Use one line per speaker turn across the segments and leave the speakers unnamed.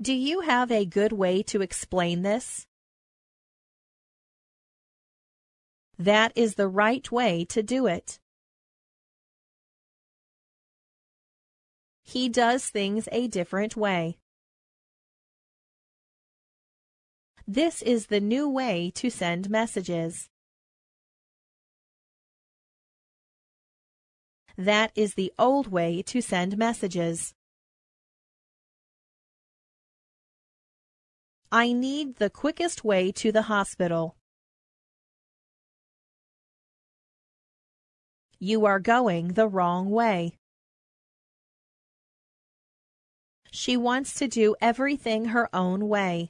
Do you have a good way to explain this? That is the right way to do it. He does things a different way. This is the new way to send messages. That is the old way to send messages. I need the quickest way to the hospital. You are going the wrong way. She wants to do everything her own way.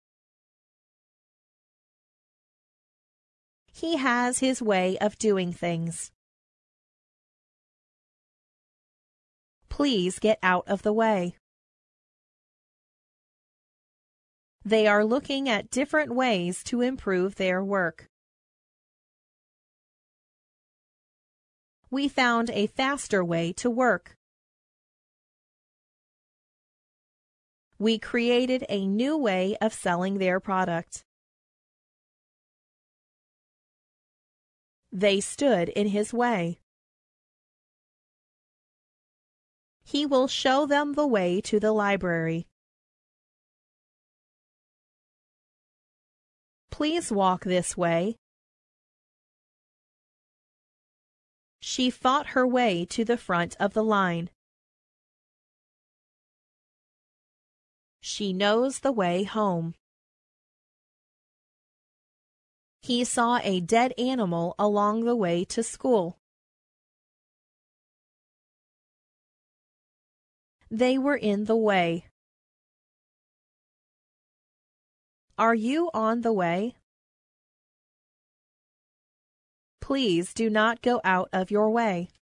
He has his way of doing things. Please get out of the way. They are looking at different ways to improve their work. We found a faster way to work. We created a new way of selling their product. They stood in his way. He will show them the way to the library. Please walk this way. She fought her way to the front of the line. She knows the way home. He saw a dead animal along the way to school. They were in the way. Are you on the way? Please do not go out of your way.